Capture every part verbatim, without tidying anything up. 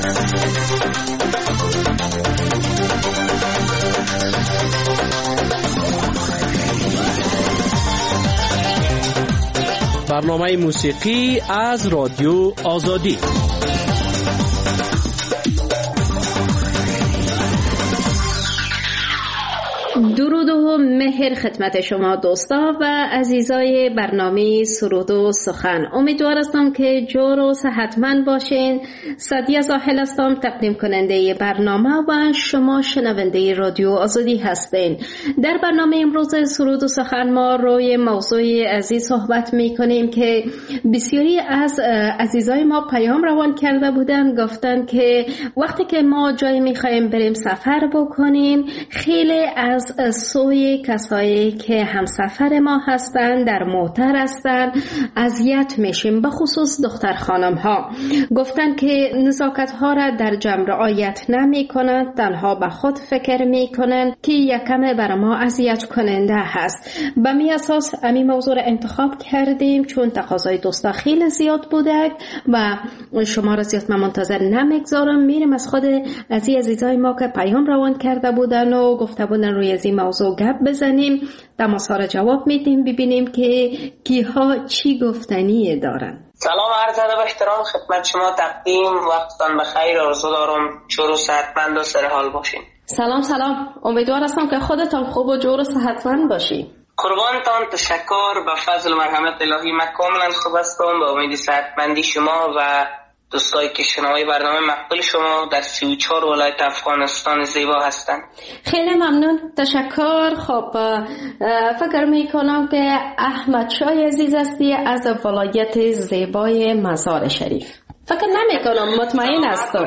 برنامه موسیقی از رادیو آزادی. درود و مهر خدمت شما دوستا و عزیزای برنامه سرود و سخن. امیدوار هستم که جور و صحتمند باشین. سعدیه زاهل هستم، تقدیم کننده برنامه و شما شنونده رادیو آزادی هستین. در برنامه امروز سرود و سخن ما روی موضوع عزیز صحبت می کنیم که بسیاری از عزیزای ما پیام روان کرده بودن، گفتن که وقتی که ما جایی می خواهیم بریم سفر بکنیم، خیلی از سوی کسایی که همسفر ما هستند در موتر هستند اذیت میشیم، به خصوص دختر خانم ها. گفتن که نزاکت ها را در جمع رعایت نمی کنند، تنها به خود فکر می کنند که یکم بر ما اذیت کننده هست. به می اساس امی موضوع را انتخاب کردیم چون تقاضای دوستا خیلی زیاد بوده و شما را زیاد من منتظر نمیگذارم. میریم از خود از عزیزای ما که پیام روان کرده بودن و گفته بودن روی از این موضوع گپ بزنیم، تماس ها را جواب میدیم، ببینیم که کیها چی گفتنی دارن. سلام عرض ادب و احترام خدمت شما، تقدیم وقتتان بخیر. آرزو دارم جور و صحتمند و سر حال باشین. سلام سلام، امیدوار هستم که خودتان خوب و جور و صحتمند باشین. قربانتان، تشکر. به فضل و مرحمت الهی من کاملا خوب هستم، به امید صحتمندی شما و دوستایی که شنوای برنامه مقبول شما در سی و چهار ولایت افغانستان زیبا هستند. خیلی ممنون، تشکر. خب فکر میکنم که احمد شاه عزیز هستی از ولایت زیبای مزار شریف. فکر نمیکنم، مطمئن هستم.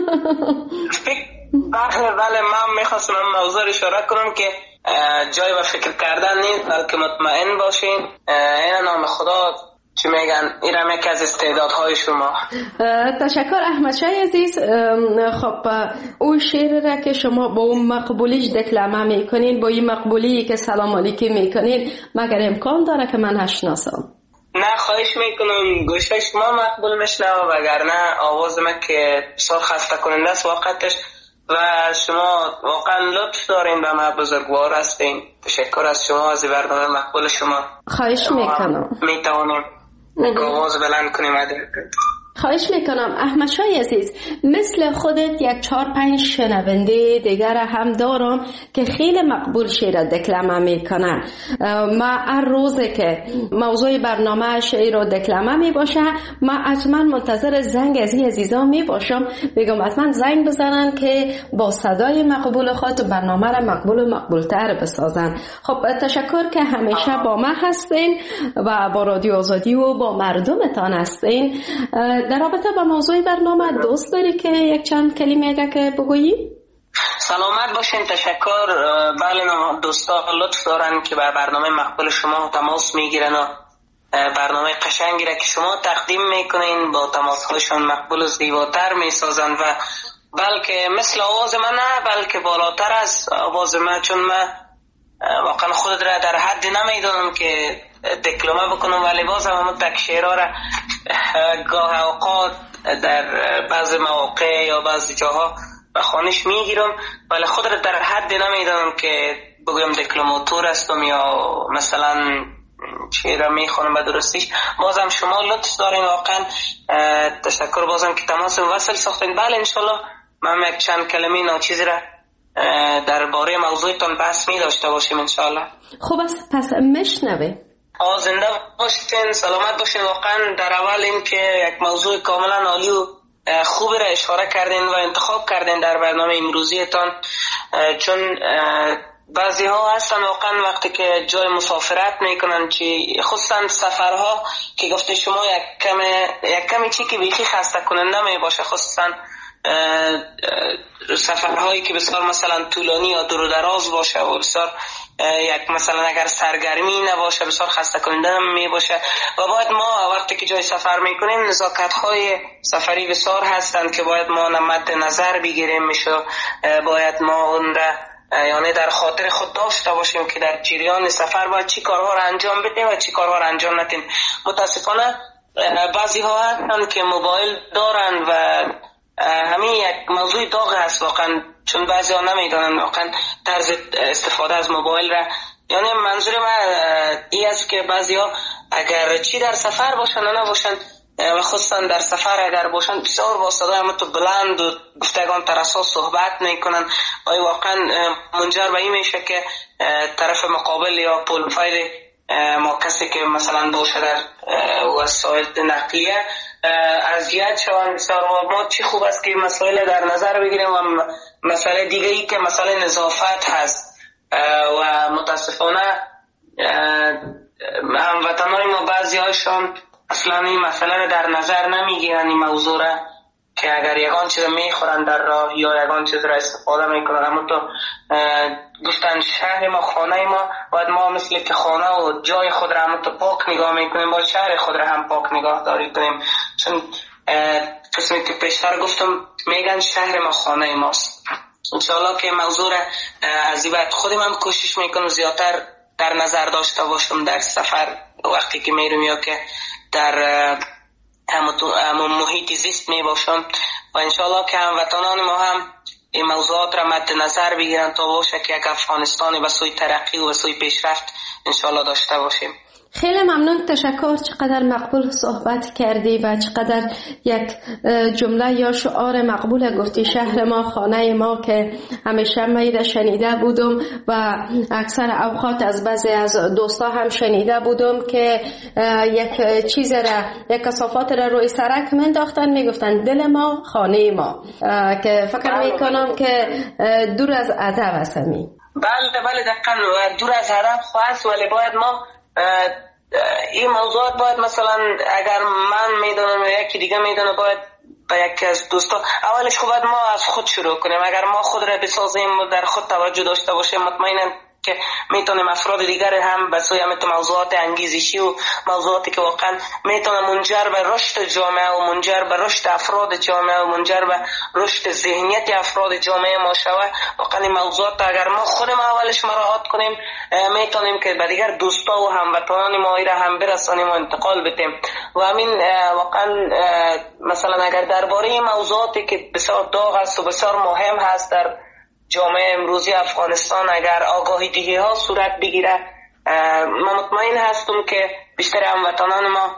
بله بله، من میخواستم موضوع اشاره کنم که جای به فکر کردن نیست، بلکه مطمئن باشین. این نام خدا چی میگن، اینم یکی از استعدادهای شما. تشکر احمد شاه عزیز. خب اون شعر را که شما با اون مقبولیش دکلمه میکنین، با این مقبولی که سلام علیکم میکنین، مگر امکان داره که من نشناسم؟ نه، خواهش میکنم، گوشه شما مقبول میشنم، وگرنه آواز من که بسیار خسته کننده است واقعتش، و شما واقعا لطف دارین و ما بزرگوار هستین. تشکر از شما، از برنامه مقبول شما. خواهش میکنم. میتوانیم آواز بلند کنیم. خواهش میکنم احمد شاه عزیز، مثل خودت یک چهار پنج شنونده دیگر هم دارم که خیلی مقبول شعر دکلمه میکنن. ما هر روزه که موضوع برنامه شعر و دکلمه میباشه، ما حتما منتظر زنگ از این عزیزان میباشم، بگم حتما زنگ بزنن که با صدای مقبول خود برنامه را مقبول و مقبولتر بسازن. خب تشکر که همیشه با ما هستین و با رادیو آزادی و با مردمتان هستین. در رابطه با موضوع برنامه دوست داری که یک چند کلمه اگه که بگویی؟ سلامت باشین. تشکر. بله، دوستا لطف دارن که به برنامه مقبول شما تماس میگیرن و برنامه قشنگی را که شما تقدیم میکنین با تماس هاشون مقبول و زیباتر میسازن و بلکه مثل آواز من نه، بلکه بالاتر از آواز من، چون من واقعا خود را در حد نمیدونم که دکلمه بکنم، ولی باز هم همون تک شعرها را گاه اوقات در بعض مواقع یا بعض جاها به خوانش میگیرم، ولی خود را در حد نمیدونم که بگویم دکلماتور هستم یا مثلا شعر میخوانم به درستیش. بازم شما لطف دارین، واقعا تشکر بازم که تماس وصل ساختین. بله انشالله من یک چند کلمه ناچیزی را درباره موضوعتون بحث می داشته باشیم انشالله. خوب است، پس مشنوه. آه زنده باشین، سلامت باشین. واقعا در اول این که یک موضوع کاملا عالی و خوبی را اشاره کردین و انتخاب کردین در برنامه امروزیتان، چون بعضی ها هستن واقعا وقتی که جای مسافرت میکنن، چی خصوصا سفرها که گفته شما یک کمی یک کمی چی که بیخی خسته کننده می باشه، خصوصا سفرهایی که بسیار مثلا طولانی یا دور و دراز باشه و بسیار یک مثلا اگر سرگرمی نباشه بسیار خسته کننده می باشه و باید ما وقتی که جای سفر میکنیم نزاکت های سفری بسیار هستند که باید ما مد نظر بگیریم میشه، باید ما اون را یعنی در خاطر خود داشته باشیم که در جریان سفر باید چی کارها را انجام بدیم و چی کارها را انجام ندیم. متاسفانه بعضی ها هستند که موبایل دارن و همین یک موضوع داغ هست واقعا، چون بعضی ها نمیدونن واقعا طرز استفاده از موبایل را. یعنی منظور من این است که بعضی ها اگر چی در سفر باشن و نباشن و خصوصا در سفر اگر باشن بسیار با صدای همتو بلند و گفتگان ترسا صحبت میکنن و واقعا منجر به این میشه که طرف مقابل یا پروفایل ما کسی که مثلا باشه در وسایل نقلیه اذیت شوند بسیار. ما چی خوب است که مسائل در نظر بگیریم و مسئله دیگه ای که مسئله نظافت هست و متاسفانه هموطنان ما بعضی هایشان اصلا این مسئله رو در نظر نمیگیرن، این موضوع را که اگر یگان چیز میخورن در راه یا یگان چیز را استفاده میکنن. اما تو گفتن شهر ما خانه ما باید ما مثل که خانه و جای خود را هم تو پاک نگاه میکنیم، باید شهر خود را هم پاک نگاه داری کنیم، چون قسمی که پیشتر گفتم میگن شهر ما خانه ماست. انشاءالله که موضوع را از این بعد خودم هم کوشش میکنم زیادتر در نظر داشته باشم در سفر وقتی که میرم یا که در همون محیط زیست می باشم و انشاءالله که هموطنان ما هم این موضوعات را مد نظر بگیرن تا باشه که یک افغانستانی به سوی ترقی و به سوی پیشرفت انشاءالله داشته باشیم. خیلی ممنون، تشکر. چقدر مقبول صحبت کردی و چقدر یک جمله یا شعار مقبول گفتی، شهر ما خانه ما، که همیشه من شنیده بودم و اکثر اوقات از بعضی از دوستا هم شنیده بودم که یک چیز را، یک کثافات را روی سرک منداختن میگفتن دل ما خانه ما، که فکر میکنم که دور از ادب است. بله بله دقیقاً دور از هدف خواست، ولی باید ما این موضوعات باید مثلا اگر من میدونم یکی دیگه میدونه باید با یکی از دوستا اولش خب باید ما از خود شروع کنیم. اگر ما خود را بسازیم و در خود توجه داشته باشیم مطمئناً که میتونیم افراد دیگر هم به سوی همین موضوعات انگیزشی و موضوعاتی که واقعا میتونه منجر به رشد جامعه و منجر به رشد افراد جامعه و منجر به رشد ذهنیت افراد جامعه ما شود. واقعا این موضوعات اگر ما خودم اولش مراعات کنیم میتونیم که به دیگر دوستا و هموطنان ما را هم برسانیم و انتقال بدیم. و همین واقعا مثلا اگر درباره این موضوعاتی که بسیار داغ است و بسیار مهم هست در جامعه امروزی افغانستان اگر آگاهی دهی ها صورت بگیره، ما مطمئن هستم که بیشتر هموطنان ما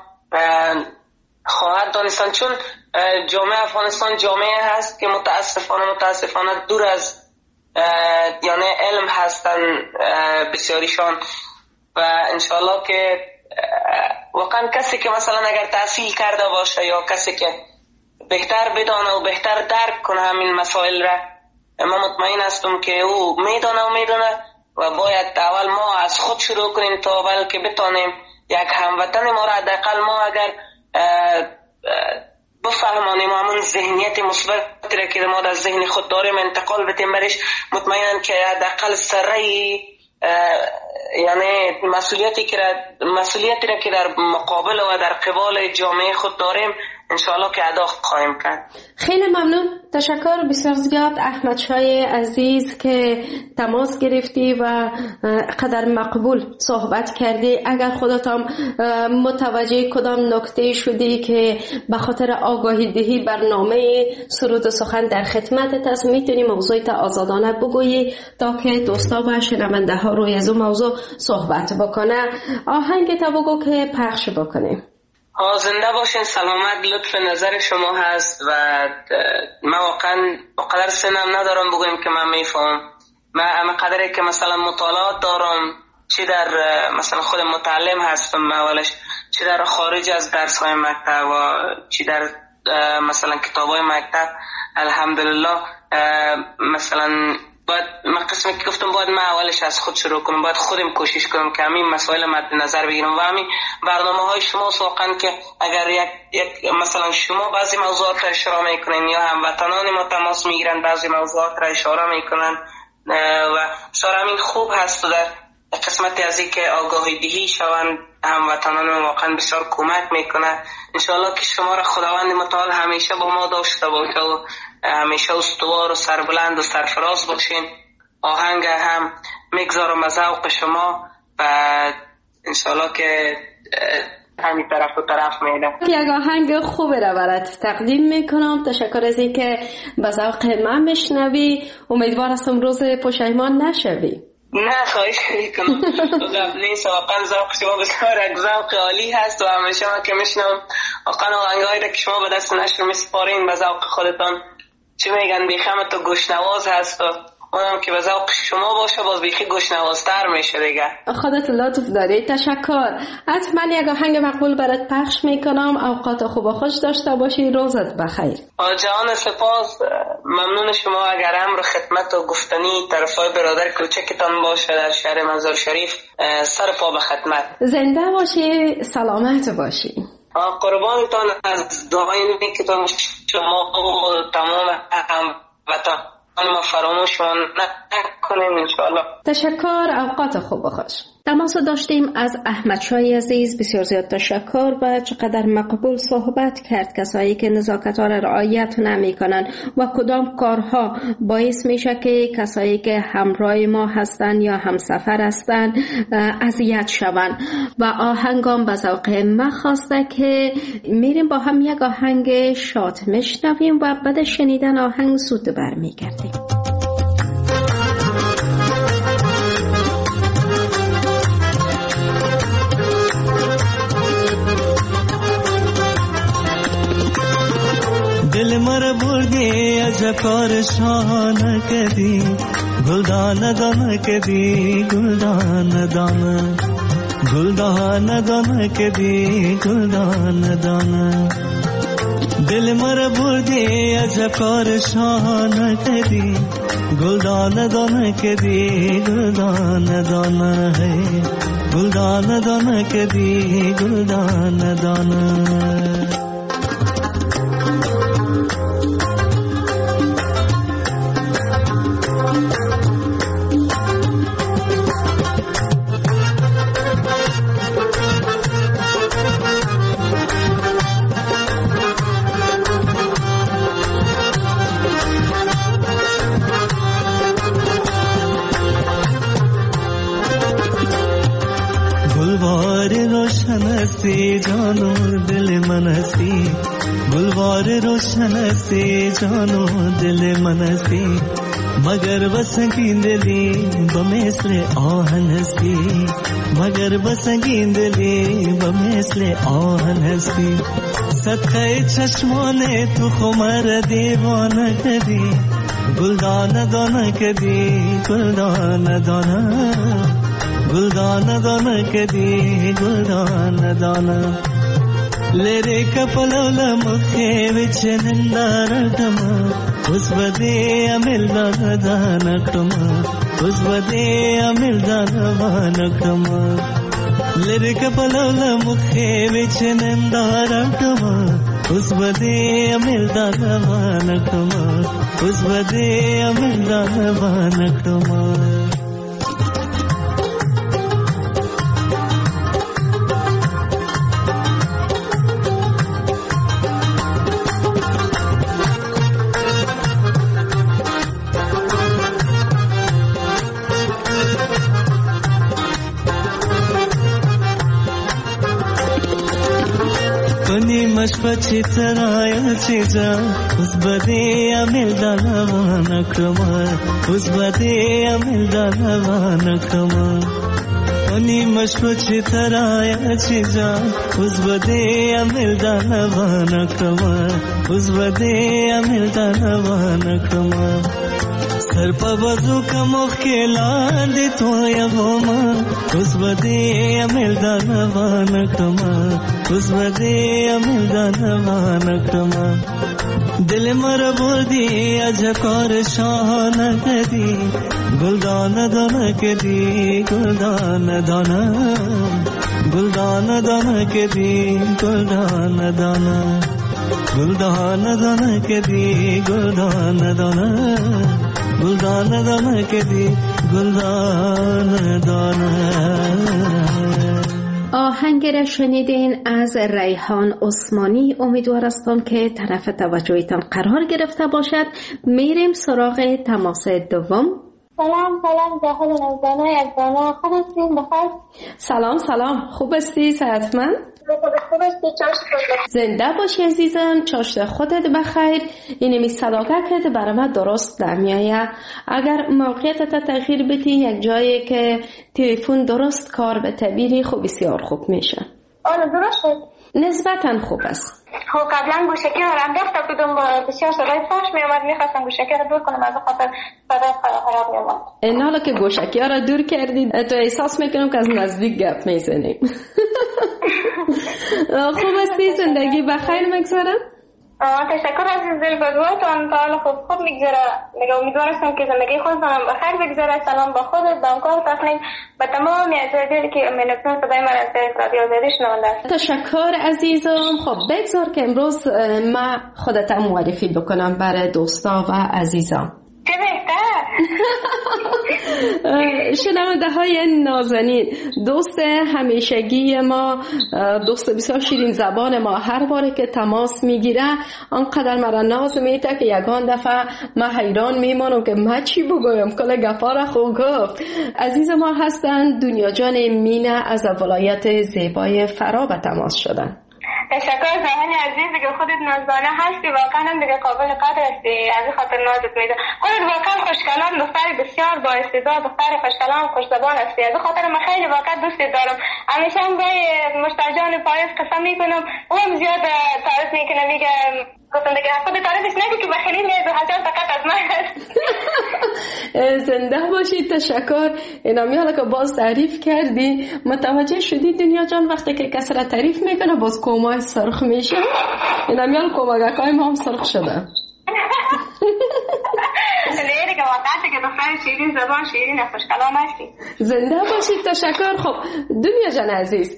خواهد دانستن، چون جامعه افغانستان جامعه هست که متاسفانه متاسفانه دور از یعنی علم هستن بسیاریشان و انشالله که واقعا کسی که مثلا اگر تحصیل کرده باشه یا کسی که بهتر بدانه و بهتر درک کنه همین مسائل را، ما مطمئن هستم که او میدانه و میدانه و باید اول ما از خود شروع کنیم تا بلکه بتانیم یک هموطن ما را حداقل ما اگر بفهمانیم و همون ذهنیت مثبت را که ما در ذهن خود داریم انتقال بدیم برش، مطمئنم که حداقل سره یعنی مسئولیتی که مسئولیتی را که در مقابل و در قبال جامعه خود داریم انشاءالله که ادا خواهیم کرد. خیلی ممنون، تشکر بسیار زیاد احمد شای عزیز که تماس گرفتی و قدر مقبول صحبت کردی. اگر خودت هم متوجه کدام نکته شدی که به خاطر آگاهی دهی برنامه سرود و سخن در خدمتت است، میتونی موضوعت آزادانه بگویی تا که دوستا و شنونده ها روی از اون موضوع صحبت بکنه. آهنگ تا بگو که پخش بکنیم. ها زنده باشین، سلامت. لطف نظر شما هست و من واقعا بقدر سنم ندارم بگویم که من میفهم. من اما قدری که مثلا مطالعات دارم، چی در مثلا خود متعلم هستم اولش، چی در خارج از درس های مکتب و چی در مثلا کتاب های مکتب، الحمدلله مثلا باید من قسمی که گفتم باید من اولش از خود شروع کنم، باید خودم کوشش کنم که همین مسائل مد نظر بگیرم و همین برنامه های شما واقعا که اگر یک, یک مثلا شما بعضی موضوعات را اشاره میکنین یا هموطنان ما تماس میگیرن بعضی موضوعات را اشاره میکنن و بسیار همین خوب هست و در قسمتی از این که آگاهی دهی شوند هموطنان ما واقعا بسیار کمک میکنه. انشاءالله که شما را خداوند متعال همیشه با ما داشته باشه و همیشه استوار و سربلند و سرفراز باشین. آهنگ هم میگذارم از ذوق شما و انشاءالله که همین طرف و طرف میده. یک آهنگ خوبی را برات تقدیم میکنم. تشکر از اینکه به ذوق من میشنوی. امیدوار هستم روز پشیمان نشوی. نه خواهش میکنم. نیست واقعا ذوق شما بسیار یک ذوق عالی هست و همیشه من که میشنم واقعا آهنگایی که شما به دست نشر میسپارین به ذوق خودتان چی میگن بیخم تو گوشنواز هست و اونم که به ذوق شما باشه باز بیخی گوشنوازتر میشه دیگه. خودت لطف داری. تشکر. حتما یک آهنگ مقبول برات پخش میکنم. اوقات خوب و خوش داشته باشی. روزت بخیر. جان سپاس. ممنون شما. اگر امر خدمت و گفتنی طرفای برادر کوچکتان باشه در شهر منظور شریف سر پا به خدمت. زنده باشی. سلامت باشی. قربانتان از دعای نیکتان شما و تمام هموطنان ما فراموش نکنیم انشاءالله. تشکر. اوقات خوب و خوش. تماس داشتیم از احمد شای عزیز. بسیار زیاد تشکر. و چقدر مقبول صحبت کرد. کسایی که نزاکت ها را رعایت نمی کنن و کدام کارها باعث میشه که کسایی که همراه ما هستن یا همسفر هستن اذیت شون. و آهنگام به ذوق من خواسته که میریم با هم یک آهنگ شاد میشنویم و بعد شنیدن آهنگ زود برمیگردیم. دل مر بردی از کار شان کدی گلدان دان کدی گلدان دان گلدان دان کدی گلدان دان دل مر بردی از کار شان کدی گلدان دان کدی گلدان دان ہے گلدان دان کدی گلدان دان से जानो दिल मनसी गुलवार रोशन से जानो दिल मनसी मगर बस गिंदली बमेसले आहनसी मगर बस गिंदली बमेसले आहनसी सत्खे चश्मोने तू खुमर दीवान कदी गुलदान दोन कदी गुलदान दोना गुलदान दान कदी गुलदान दान लेरे कपलल मुखे विच निंदारटम उस बदे अमिल दानकम उस बदे अमिल दानकम लेरे कपलल मुखे विच निंदारटम उस बदे अमिल दानकम उस बदे अमिल दानकम मशपची तराया चीजा उस बदे अमिल दानवान क्रमा उस बदे अमिल दानवान क्रमा उनी मशपची तराया चीजा उस बदे अमिल दानवान क्रमा उस बदे अमिल दानवान क्रमा सर पर वजू का मुख्यला दे तो यवमा उस बदे अमिल दानवान क्रमा उस बदे अमिल दानवान क्रमा दिल मर बोदी अजकार शान कदी गुलदान दान कदी गुलदान दाना गुलदान दान कदी गुलदान दाना गुलदान दान कदी गुलदान दाना गुलदान दान कदी गुलदान दाना. آهنگ را شنیدین از ریحان عثمانی. امیدوار هستم که طرف توجهتان قرار گرفته باشد. میریم سراغ تماس دوم. سلام سلام جاهل نوزانه یک دانه خوب هستین بخیر؟ سلام سلام خوب هستی صحتمند؟ زنده باشی عزیزم، چاشت خودت بخیر. اینمی صداقه کرده برای من درست نمیایه. اگر موقعیت تغییر بدی یک جایی که تلفن درست کار به تبیری خوب بسیار خوب میشه. آره درست شد. نسبتاً خوب است. خب قبلا گوشکی رو انداخته بودم بسیار صدای فحش می اومد، میخواستم گوشکی رو دور کنم از خاطر صدای خراب می اومد. این حالا که گوشکی ها رو دور کردید تو احساس میکنم که از نزدیک گپ میزنیم. خوب استی؟ زندگی بخیر میگذره؟ تشکر عزیز دل، بدواتون تا حالا خوب خوب میگذره. میگه امیدوارم که زندگی خودتان بخیر بگذره. سلام به خودت، به همکار تقلیم، به تمام عزیزانی که منتون صدای من از رادیو آزادی شنونده است. تشکر عزیزم. خب بگذار که امروز ما خودت معرفی بکنم برای دوستا و عزیزان. چه بهتر. شنونده های نازنین، دوست همیشگی ما، دوست بسیار شیرین زبان ما، هر باره که تماس میگیره آنقدر مرا ناز میده که یگان دفعه ما حیران میمانم که ما چی بگویم، کل گپا را خوب گفت. عزیز ما هستند دنیا جان مینه از ولایت زیبای فرا به تماس شدن. تشکر زمان عزیز، دیگه خودت نازدانه هستی، واقعا هم دیگه قابل قدر هستی، از این خاطر نازت میده. خودت واقعا خوشکلام، دختر بسیار با استعداد، دختر خوشکلام، خوش زبان هستی، از این خاطر من خیلی واقعا دوست دارم. همیشه هم گاهی مشتاقان پاییز قسم میکنم، اون زیاد تعریف میکنه، میگه گفتم دیگه خود تعریفش نگی که بخیلی نیز و حجان فقط از من هست. زنده باشید. تشکر. اینامی حالا که باز تعریف کردی متوجه شدی دنیا جان وقتی که کسی را تعریف میکنه باز کومای سرخ میشه. اینامی حالا کومگکای ما هم سرخ شده. نه دیگه واقعا دیگه دختر شیرین زبان، شیرین خوش کلام هستی. زنده باشید. تشکر. خب دنیا جان عزیز،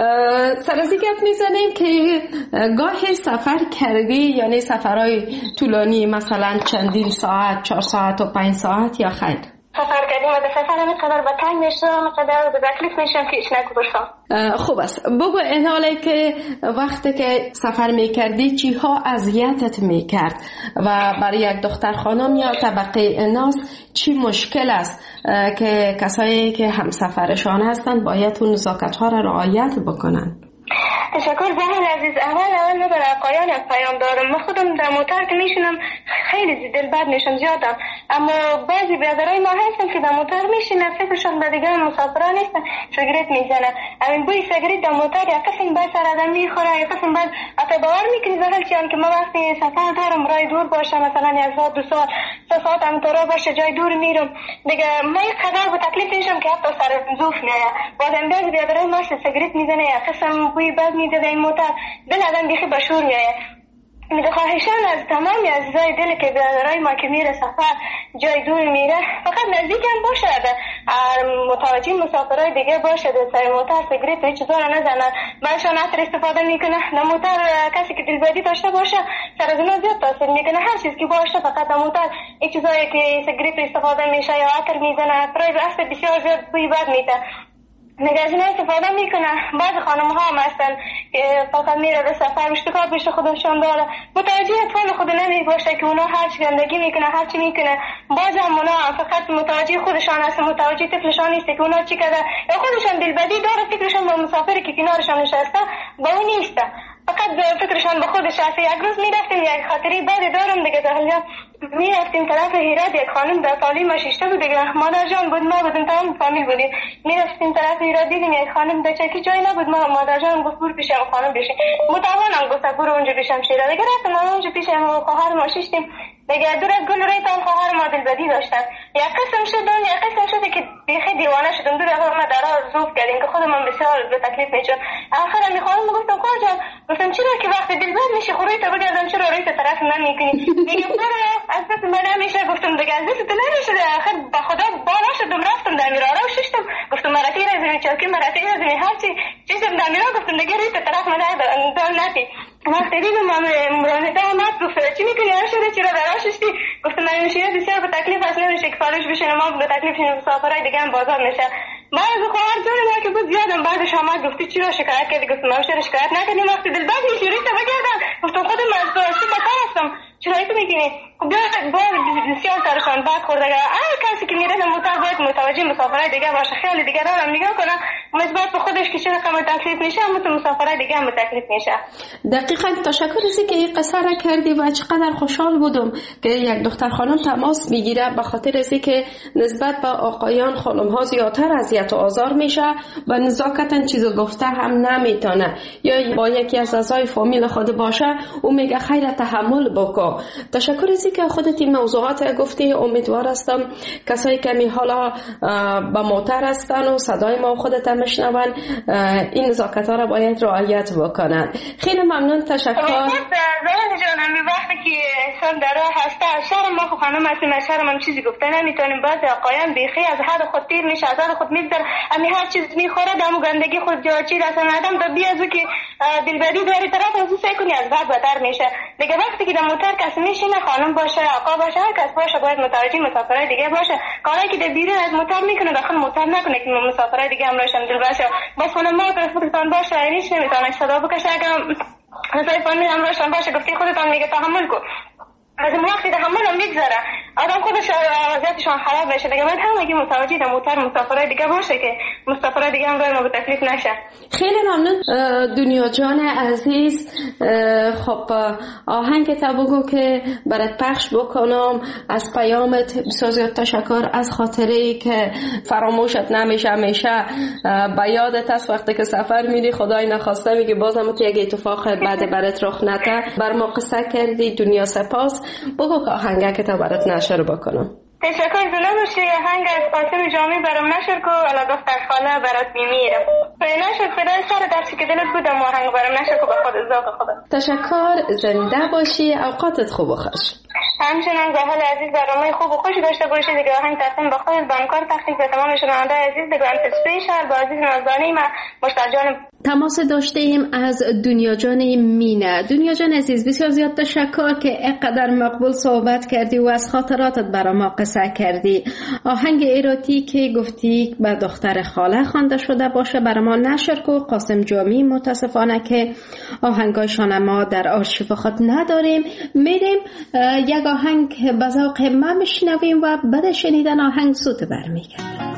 سر از این گپ میزنیم که گاهی سفر کردی، یعنی سفرهای طولانی مثلا چندین ساعت، چهار ساعت و پنج ساعت یا خیر؟ سفر کردیم و به سفر همینقدر به تنگ میشم، قدر به تکلیف میشم که ایش نگو برسام. خوب است. بگو این حاله که وقتی که سفر میکردی چی ها اذیتت میکرد و برای یک دختر خانم یا طبقه ناز چی مشکل است که کسایی که هم سفرشان هستند باید اون نزاکت ها را رعایت بکنن؟ تشکر زهر عزیز. اول اول من برای آقایان پیام دارم. من خودم در موتر که میشینم خیلی دل بد میشم زیادم، اما بعضی برادرای ما هستن که در موتر میشینن فکرشون به دیگه مسافران نیستن، سیگرت میزنن. همین بوی سیگرت در موتر یا قسم بعد سر آدم میخوره یا قسم بعد حتی باور میکنی زهر چیان که ما وقتی سفر دارم راه دور باشه، مثلا یک ساعت دو ساعت سه ساعت هم ترا باشه جای دور میرم دیگه من قدر به تکلیف میشم که حتی سر زوف میاد. بعدم بعضی برادرای ما سیگرت میزنه یا قسم بوی بد میده در این موتر، دل آدم بیخی بشور میاد. میده خواهشان از تمامی عزیزای دل که برادرای ما که میره سفر جای دور میره فقط نزدیک هم باشه، متوجه مسافرای دیگه باشه، در سر موتر سیگرت و چیزا رو نزنن، برشان عطر استفاده میکنه. در موتر کسی که دلبدی داشته باشه سر از اونا زیاد تاثیر میکنه. هر چیز که باشه فقط در موتر این چیزایی که سیگرت استفاده میشه یا عطر میزنه عطرای اصل بسیار زیاد بوی بد میده، نگه از اینا استفاده میکنه. بعض خانم ها هم هستن که فقط میره به سفر اشتکار بشه خودشون داره، متوجه اطفال خود نمی باشه که اونا هر چی گندگی میکنه هر چی میکنه. بعض هم اونا فقط متوجه خودشان هست، متوجه طفلشان نیست که اونا چی کرده، یا خودشان دلبدی داره فکرشان با مسافری که کنارشان نشسته با اون نیسته، فقط فکرشان به خودش هست. یک روز میرفتیم یک خاطری بعد دارم دیگه دهلیا میرفتیم طرف هیراد، یک خانم در تعلیم شیشته بود دیگه، مادر جان بود ما بودیم تمام فامیل بودیم، میرفتیم طرف هیراد دیدیم یک خانم در چکی جای نبود، ما مادر جان گفت برو پیشم خانم بشین، متوانم گفت برو اونجا پیشم شیره دیگه، رفتم اونجا پیشم خواهر ما شیشتیم دیگه، دور از گل ریتان خواهر ما دلبدی داشتن. یک قسم شدم یک قسم شده که بیخی دیوانه شدم، دور از ما درا زوف کردیم که خودمون بسیار به تکلیف میشم. آخر می خانم گفتم کار جان، گفتم چرا که وقتی دلبد میشه خوری تو بگردم چرا ریت طرف من میکنی؟ میگه برو از دست من نمیشه. گفتم دیگه از دست تو نمیشه. آخر با خدا بالا شدم رفتم در میرا رو ششتم، گفتم مرتی رزمی چوکی مرتی رزمی هرچی چیزم در میرا، گفتم دیگه ریت طرف من دار نتی. وقتی دیدم مرانده آمد گفت چی میکنی هر شده چرا دراشتی؟ گفتم من میشه بسیار به تکلیف از نمیشه که فالش بشه، ما به تکلیف مسافرای دیگه هم بازار میشه. بعد خواهر جون ما که بود زیادم بعدش آمد گفتی چرا شکایت کردی؟ گفتم من چرا شکایت نکردیم، وقتی دلبد میشوری تو بگردم. گفتم خودم از تو بکار هستم چرا تو میگینی؟ باید بسیار سرشان بد خورده. هر کسی که میره موتر باید متوجه مسافرهای دیگه باشه، خیلی دیگه دارم نگاه کنم مثبت به خودش که چه رقم تکلیف میشه اما تو مسافرهای دیگه هم تکلیف میشه. دقیقاً. تشکر از اینکه این قصه را کردی و چقدر خوشحال بودم که یک دختر خانم تماس میگیره به خاطر از اینکه نسبت به آقایان خانم ها زیادتر اذیت و آزار میشه و نزاکتاً چیزو گفته هم نمیتونه، یا با یکی از اعضای فامیل خود باشه او میگه خیر تحمل بکن. تشکر از اینکه خودت این موضوعات گفتی. امیدوار هستم کسایی که می حالا با موتر هستن و صدای ما خودت هم میشنون این نزاکت ها را باید رعایت بکنن. خیلی ممنون. تشکر. زهر جانم وقتی که انسان در راه هسته شرم ما خانم هستیم، شرم هم چیزی گفته نمیتونیم. بعضی آقایان بیخی از حد خود تیر میشه، از حد خود میگذره، امی هر چیز میخوره دمو گندگی خود جا چی رسن آدم تا بی ازو که دلبری داری طرف ازو سعی کنی از بعد بدتر میشه دیگه. وقتی که در موتر کسی میشینه خانم باشه آقا باشه هر کس باشه باید متوجه مسافرای دیگه باشه. کاری که در بیرون از موتر میکنه داخل موتر نکنه که مسافرای دیگه هم روشن دل باشه. بس خانم ما طرف فکرتان باشه اینش نمیتونه صدا بکشه. اگر مثلا فامیل هم روشن باشه گفتی خودتان میگه تحمل کن، از این وقتی تحمل هم میگذره آدم خودش وضعیتشان خراب بشه دیگه. باید همه متوجه در موتر مسافرای دیگه باشه که مسافرای دیگه هم باید ما به تکلیف نشه. خیلی ممنون دنیا جان عزیز. خب آهنگ تا بگو که برات پخش بکنم از پیامت. بسیار زیاد تشکر از خاطری که فراموشت نمیشه، همیشه به یادت است وقتی که سفر میری خدای نخواسته میگه بازم تو یک اتفاق بعد برات رخ نده. بر ما قصه کردی، دنیا سپاس. بگو که آهنگ که تا برات نشر بکنم. تشکر زنده باشی. آهنگ از قاسم جامی برام نشر کو الا دختر خاله برات میمیرم. نشر خدای سر درسی که دلت بودم آهنگ برام نشر کو به خود ذوق خودت. تشکر. زنده باشی. اوقاتت خوب و خوش. همچنان زحل عزیز برنامه خوب و خوش داشته باشید دیگه. آهنگ تقدیم به خودت بانکار تخصیص به تمام شنونده عزیز دیگه. انت اسپیشال با عزیز نازدانی ما مشتاق تماس داشته ایم از دنیا جان مینه. دنیا جان عزیز بسیار زیاد تشکر که اینقدر مقبول صحبت کردی و از خاطراتت برای ما قصه کردی. آهنگ ایراتی که گفتی به دختر خاله خوانده شده باشه برای ما نشر کو. قاسم جامی متاسفانه که آهنگایشان ما در آرشیو خود نداریم. میریم یک آهنگ به ذوق ما میشنویم و بعد شنیدن آهنگ سوت برمیگردیم.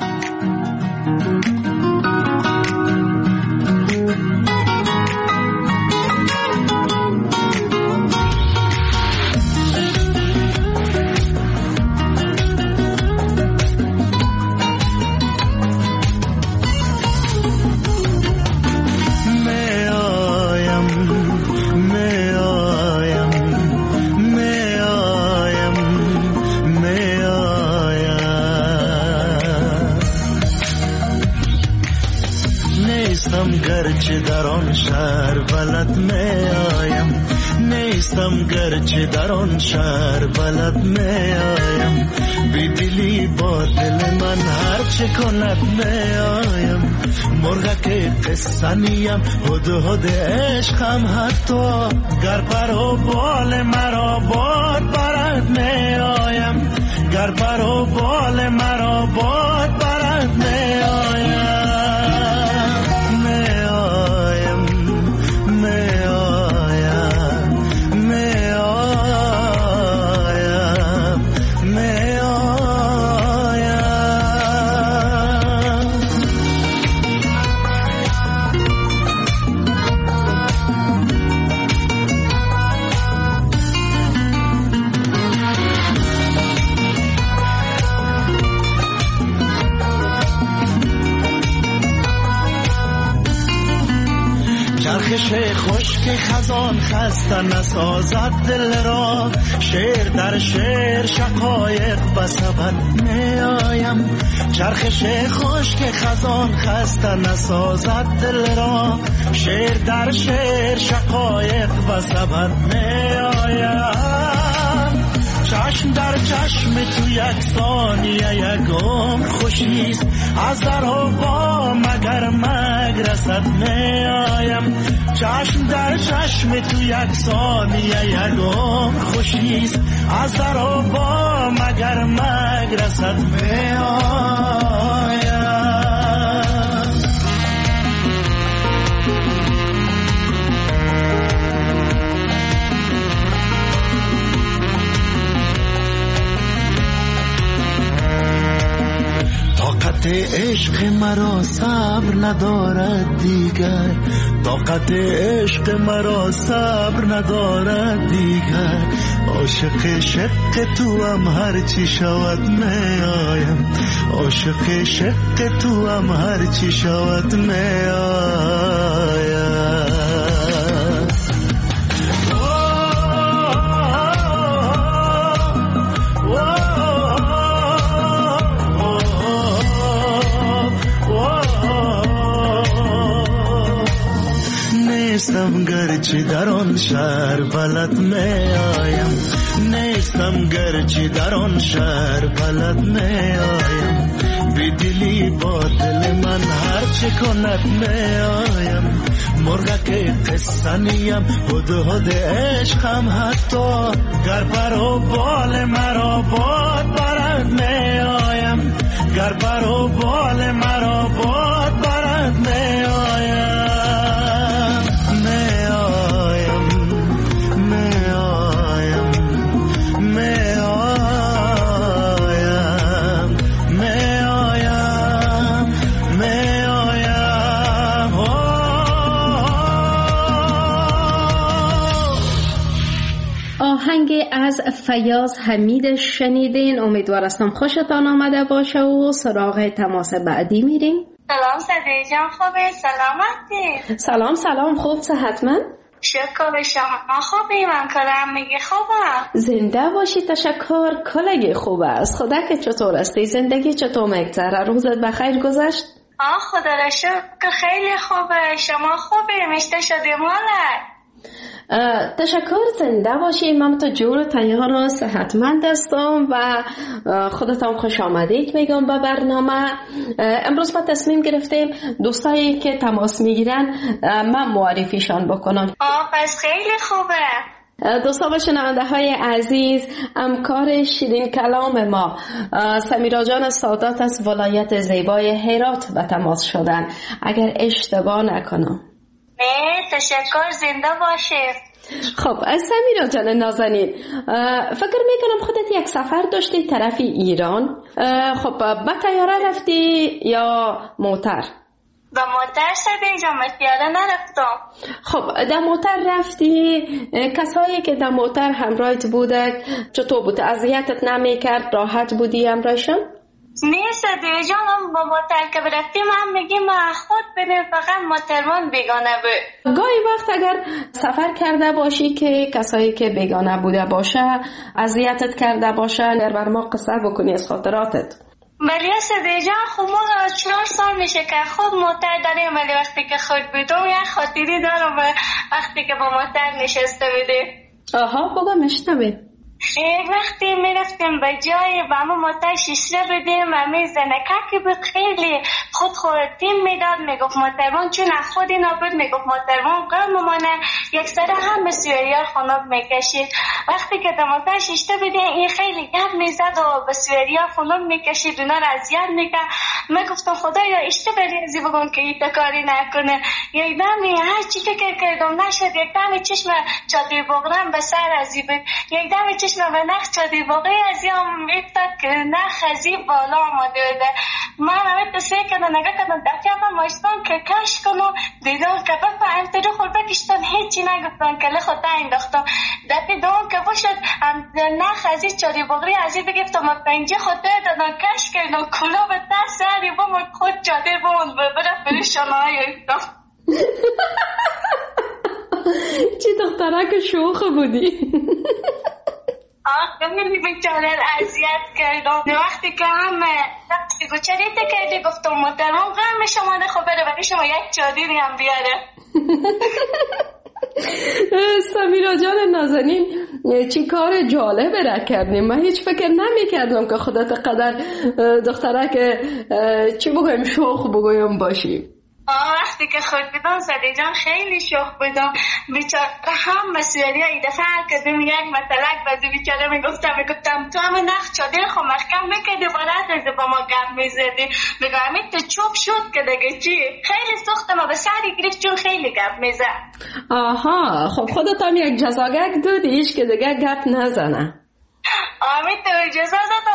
گرچه در آن شهر بلد می آیم، نیستم گرچه در آن شهر بلد می آیم، بی دلی با دل من هر چه کند می آیم، مرغک قصه نیم هد هد عشقم حتی گر پر و بال مرا باد برد می آیم، گر پر و بال مرا باد برد می آیم. چرخش خشک خزان خسته نسازد دل را، شعر در شعر شقایق بسبد می آیم، چرخش خشک خزان خسته نسازد دل را، شعر در شعر شقایق بسبد می آیم، چشم در چشم تو یک ثانیه یکم خوشیست، از در و با مگر مگ رسد می آیم، چشم در چشم تو یک ثانیه یکم خوشیست، از در و با مگر مگ رسد می آیم. طاقت عشق مرا صبر ندارد دیگر، طاقت عشق مرا صبر ندارد دیگر. عاشق شق تو هم هر چی شود میایم، عاشق شق تو هم هر چی شود میایم. نیستم گرچه در آن شهر بلد می آیم، نیستم گرچه در آن شهر بلد می آیم. بی دلی با دل من هر چه کند می آیم. مرغک قصه نیم هد هد عشقم حتی، گر بر و بال مرا باد برد می آیم، گر بر و بال مرا باد برد می آیم. آهنگ از فیاض حمید شنیدین. امیدوار هستم خوشتان آمده باشه و سراغ تماس بعدی میریم. سلام صدیق جان، خوبه؟ سلامتی؟ سلام سلام، خوب صحتمند؟ شکر شما خوبی؟ من کلم میگی خوبم. زنده باشی، تشکر. کلگی خوب است. خدا که چطور استی؟ زندگی چطور میگذره؟ روزت بخیر گذشت؟ آه خدا را شکر خیلی خوبه. شما خوبی؟ مشته شدی مالک؟ تشکر، زنده باشی. من تو جور تیار و صحتمند هستم و خودتان خوش آمدید میگم به برنامه. امروز ما تصمیم گرفتیم دوستایی که تماس میگیرن من معرفیشان بکنم. آه پس خیلی خوبه. دوستا و شنونده های عزیز، همکار شیرین کلام ما سمیرا جان سادات از ولایت زیبای هرات به تماس شدن، اگر اشتباه نکنم. نه تشکر، زنده باشه. خب از سمیرا جان نازنین، فکر میکنم خودت یک سفر داشتی طرف ایران. خب با طیاره رفتی یا موتر؟ با موتر صدیق جان، با طیاره نرفتم. خب در موتر رفتی، کسایی که در موتر همراهت بوده چطور بود؟ اذیتت نمیکرد؟ راحت بودی همراهشون؟ نه صدیق جان، با موتر که برفتیم هم میگیم خود بریم، فقط موترمان بیگانه بود. گاهی وقت اگر سفر کرده باشی که کسایی که بیگانه بوده باشه اذیتت کرده باشه، در بر ما قصه بکنی از خاطراتت. ولی صدیق جان خب ما چهار سال میشه که خود موتر داریم، ولی وقتی که خود بودم یک خاطری دارم وقتی که با موتر نشسته بودیم. آها بگم مشنوی. یک وقتی میرفتیم به جای و همون موتر شیشه بدیم، همین زنکه که بود خیلی خود خودتیم میداد، میگفت موترمان چون خودی نبود، میگفت موترمان قرم ممانه یک سره هم به سویریار خاناب میکشید. وقتی که در موتر شیشه بدیم این خیلی گرد میزد و به سویریار خاناب میکشید، اونا را اذیت میکرد. میگفتم خدایا اشته بریزی بگم که این کاری نکنه. یک دمی هر چی فکر کردم نشد، یک دمی چشم چادر بغرم به سر ازی بود، یک دمی چشم و نخ چادر بغری ازی هم میفتد که نخ ازی بالا آمده ده. من همه تصویر کردم نگه کردم دفعه هم ماشتم که کش کنم، دیدم که بفا امتدو خور بکشتن هیچی نگفتن که لخوطه انداختم. دفعه دوم که باشد نخ ازی چادر بغری ازی بگفتم و پنجه خودده دادن کش کردم کلا به دست سری بمون خود چادر بمون ببره پریشانه های افتم. چی دخترک شوخ بودی؟ آه خیلی بیچاره اذیت کردم. وقتی که هم وقتی که چریته کردی گفتم محترم غم شما ده خب بره ولی شما یک چادری هم بیاره. سمیرا جان نازنین چی کار جالبه را کردیم. من هیچ فکر نمی کردم که خودت قدر دخترک چی بگویم شوخ بگویم باشی. آه وقتی که خود بودم صدیق جان خیلی شوخ بودم. بیچاره هم مسئولی ها ای دفعه کردیم یک مطلق بازی بیچاره میگفتم میگفتم تو همه نخ چادر خو محکم میکردی بلد از با ما گم میزدی. میگم همین تو چوب شد که دیگه چی خیلی سخت ما به سری گرفت چون خیلی گپ میزد. آها خب خودت هم یک جزاگک دادیش که دیگه گپ نزنه. آمین تو اجازه دادم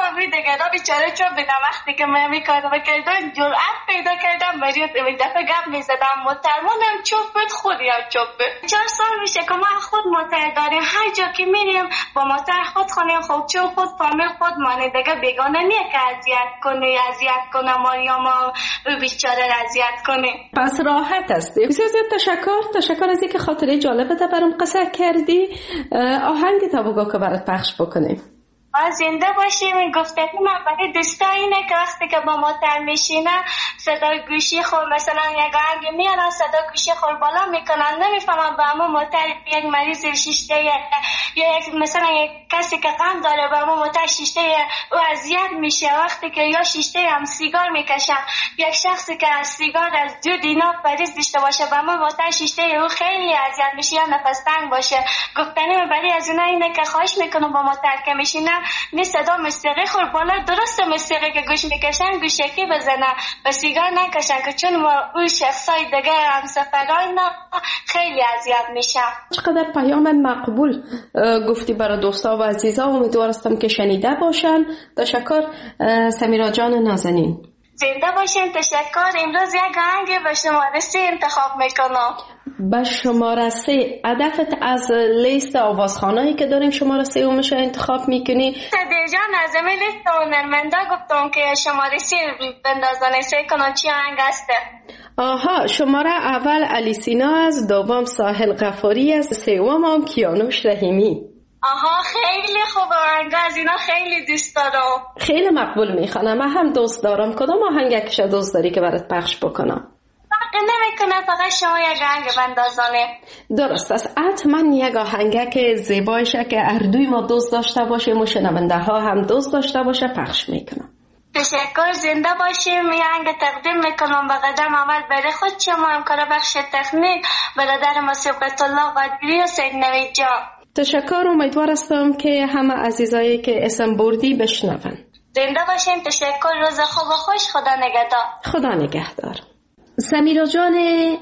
همین دیگه را بیچاره چوب بدم وقتی که من میکردم کردم جرأت پیدا کردم برای این دفعه گپ میزدم محترمانم چوب بد خودی هم چوب بد. چهار سال میشه که ما خود موتر داریم، هر جا که میریم با موتر خود خونیم، خب چوب خود فامیل خود مانه دیگه بیگانه نیه که اذیت کنه اذیت کنه ماریا ما بیچاره را اذیت کنه. پس راحت هستی. بسیار زیاد تشکر. تشکر از اینکه خاطره جالبت برام قصه کردی. آهنگ تا بگو که برات پخش بکنیم. ما زنده باشیم. گفتگو من برای دوستا اینه که وقتی که با موتر میشینه صدای گوشی خور مثلا یک آهنگ میارن صدای گوشی خور بالا میکنن، نمیفهمم با همون موتر یک مریض شیشته یا یک مثلا یک کسی که غم داره با همون موتر شیشته او اذیت میشه. وقتی که یا شیشته هم سیگار میکشن، یک شخصی که از سیگار از دود اینا مریض داشته باشه با همون موتر شیشته او خیلی اذیت میشه یا نفس تنگ باشه. گفتنی برای از اونها اینه که خواهش میکنم با موتر که میشینه می صدا موسیقی خور بالا، درست موسیقی که گوش میکشن گوشکی بزنه و سیگار نکشن که چون ما اون شخصای دیگه هم سفران خیلی اذیت میشه. چقدر پیام مقبول گفتی برای دوستا و عزیزا، امیدوارم که شنیده باشن. تشکر سمیرا جان نازنین. زنده باشین. تشکر. امروز یک آهنگ به شماره سه انتخاب میکنم. به شماره سه هدفت از لیست آوازخوانایی که داریم شماره سه رو میشه انتخاب میکنی؟ دیجان از همه لیست هنرمندا گفتم که شماره سه بندازن سه کنم چی آهنگ هسته. آها، شماره اول علی سینا از، دوم ساحل غفاری از، سوم هم کیانوش رحیمی. آها خیلی خوب آهنگ از اینا خیلی دوست دارم. خیلی مقبول میخوانم. من هم دوست دارم. کدام آهنگ کش دوست داری که برات پخش بکنم؟ فرق نمیکنه، فقط شما یک آهنگ بندازانه. درست است. حتما یک آهنگ که زیبایشه که اردوی ما دوست داشته باشه و شنونده ها هم دوست داشته باشه پخش میکنم. تشکر. زنده باشیم. می آهنگ تقدیم میکنم به قدم اول برای خود شما همکار بخش تکنیک برادر مصیبت الله قادری و سید نوید جان. تشکر. امیدوار هستم که همه عزیزایی که اسم بردی بشنون. زنده باشین. تشکر. روز خوب و خوش. خدا نگهدار. خدا نگهدار. سمیرا جان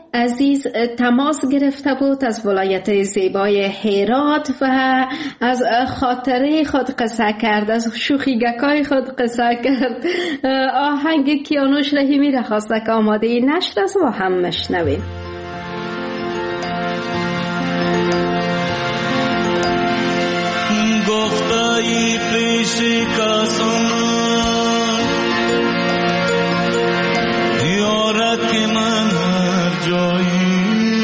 عزیز تماس گرفته بود از ولایت زیبای هرات و از خاطره خود قصه کرد، از شوخیگکای خود قصه کرد. آهنگ کیانوش رحیمی را خواسته که آماده نشد است و هم مشنویم. گفتایی پیشی کسان یارد که من هر جایی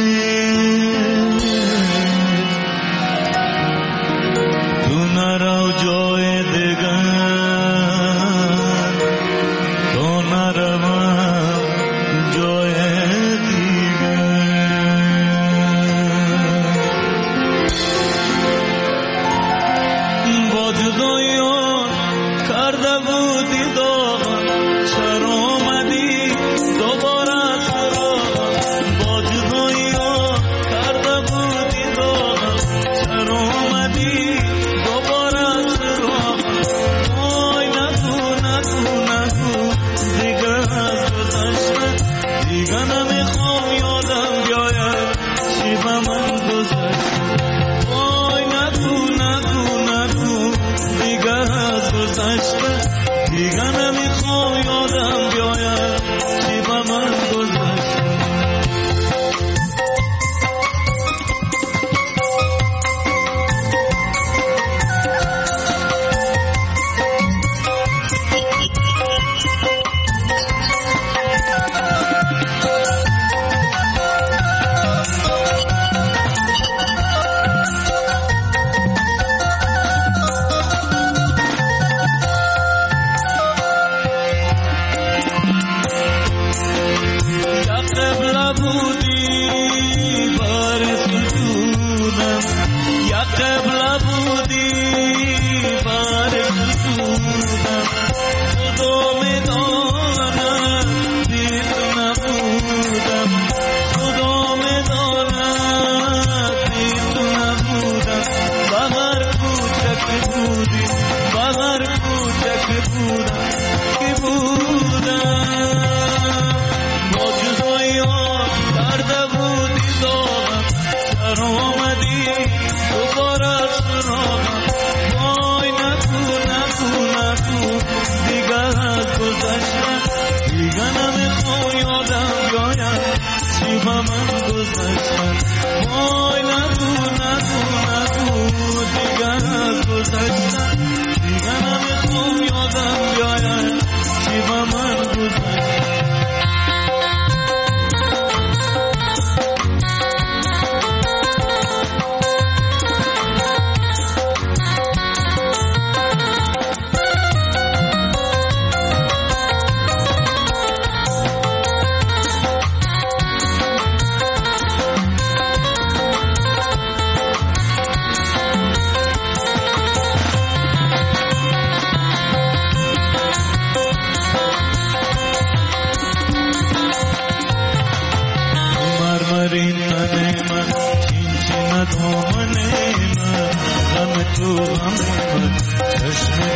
تو نرو جای دیگر تو نروم جای دیگر. با جدایی کرده بودی داغم چرا آمدی دوباره سراغم. با جدایی کرده بودی داغم چرا آمدی دوباره سراغم. وای نگو نگو نگو دیگر از گذشته دیگر نمیخوام یادم بیاید چی به من گذشته. وای نگو نگو نگو دیگر از گذشته دیگر نمیخوام یادم بیاید چی به من گذشته.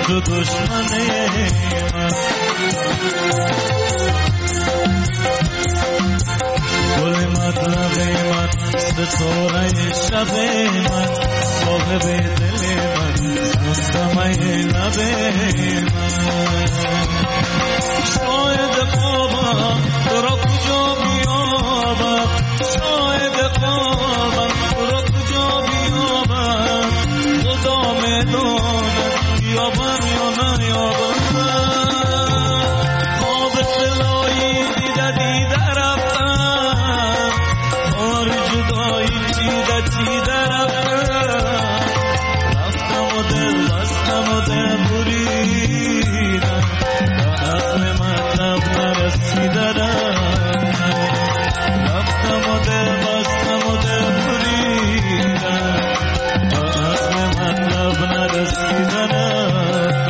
تو دشمن من. گل مطلب من ستاره شب من، صاحب دل من سمسمه لب من. شاید خوابم تو را کجا بیابم، شاید خوابم تو را کجا بیابم، خدا میداند بیابم یا نیابم. خواب سلایی دیده دیده رفتم، کار جدایی چیده چیده رفتم، رفتم و دل بستم و دل بریدم، به اصل مطلب نرسیده رفتم، رفتم و دل بستم و دل بریدم، به اصل مطلب نرسیده رفتم.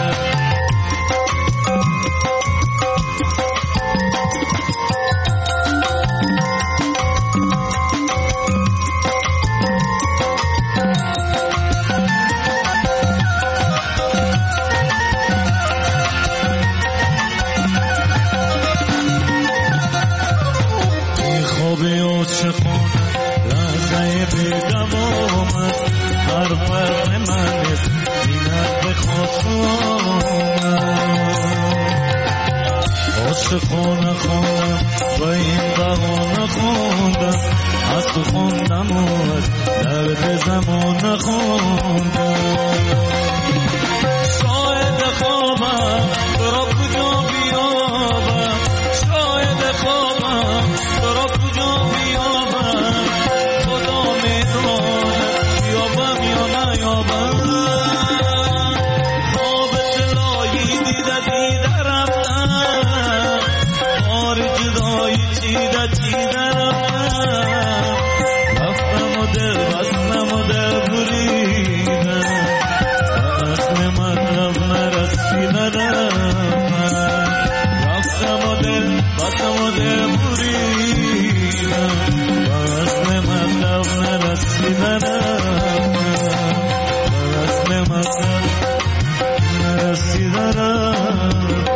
خونه خوندم و این بهانه خوندم، از تو خوندم و از درد زمان خوندم. شاید خوابم تو را کجا بیابم، شاید خوابم تو را کجا بیابم، خدا میداند بیابم یا نیابم. خواب سلایی دیده دیده رفتم، جدایی چیده چیده رفتم، رفتم و دل بستم و دل بریدم، به اصل مطلب نرسیده رفتم، رفتم و دل بستم و دل بریدم، به اصل مطلب نرسیده رفتم، به اصل مطلب نرسیده رفتم.